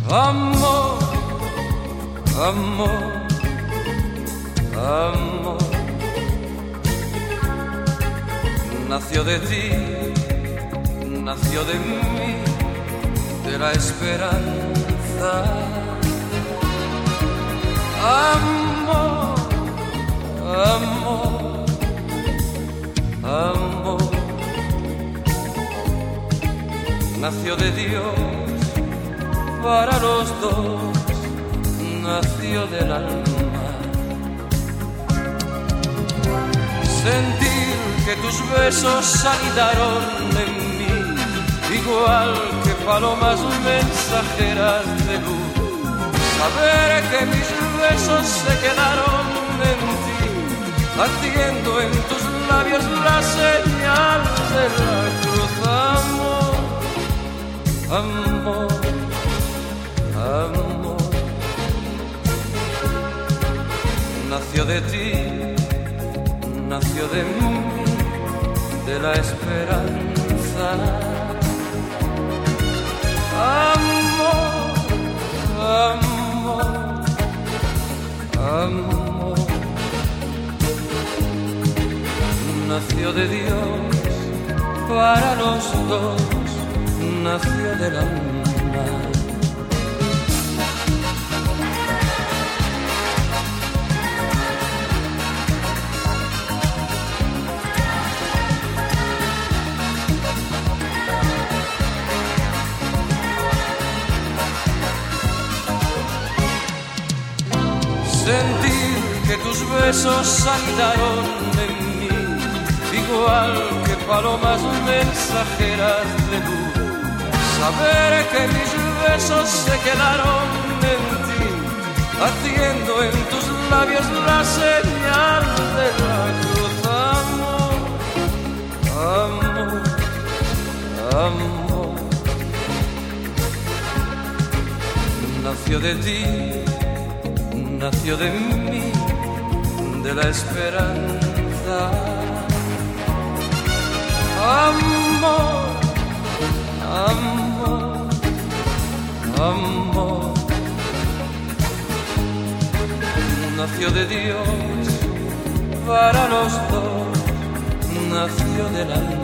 Amor, amor, amor, nació de ti, nació de mí, de la esperanza. Amor, amor, amor, nació de Dios para los dos, nació del alma. Sentir que tus besos anidaron en mí, igual que palomas mensajeras de luz. Saber que mis besos se quedaron en ti, haciendo en tus labios la señal de la cruz. Amor, amor, amor, nació de ti, nació de mí, de la esperanza. Amor, amor, amor, nació de Dios para los dos, nació del alma. Sentir que tus besos anidaron en mí, igual que palomas mensajeras de luz. Saber que mis besos se quedaron en ti, haciendo en tus labios la señal de la cruz. Amor, amor, amor, nació de ti, nació de mí, de la esperanza. Amor, amor, amor, nació de Dios para los dos, nació del alma.